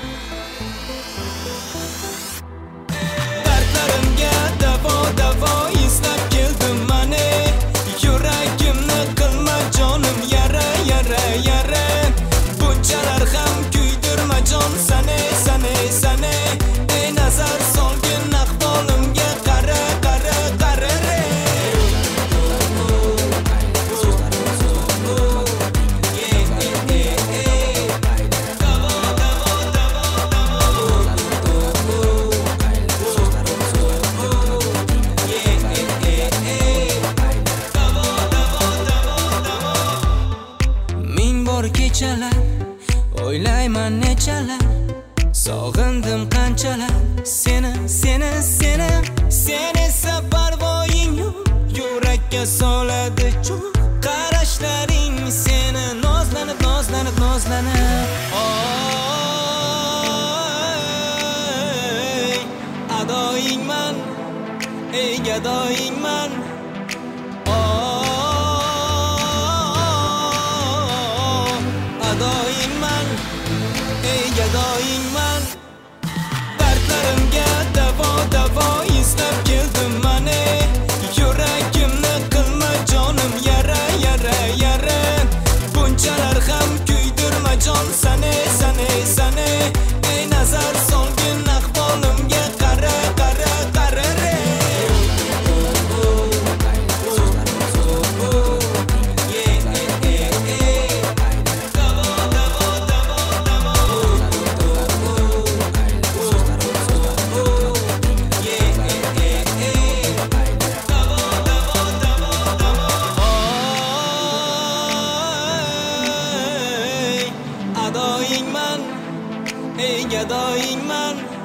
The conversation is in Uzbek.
Dardlarimga davo izlab keldim mane. Yuragimni qilma jonim yara yara yara. Bunchalar ham kuydirma jon sane sane sane. Ey nazar solgin ahvolimga qara qara qara re. Kechalar o'ylayman nechalar, sog'indim qanchalar seni seni seni. Sen esa parvoying yo'q, yurakka soladi cho'g' qarashlaring seni nozlanib nozlanib nozlanib. Oy adoyingman, ey gadoyingman. Adoyingman, ey gadoyingman. Dardlarimga davo izlab keldim mane. Yuragimni qilma jonim yara yara yara. Bunchalar ham kuydirma jon sane sane sane. Ey nazar solgin ahvolimga qara qara qara re. Adoyingman, ey gadoyingman.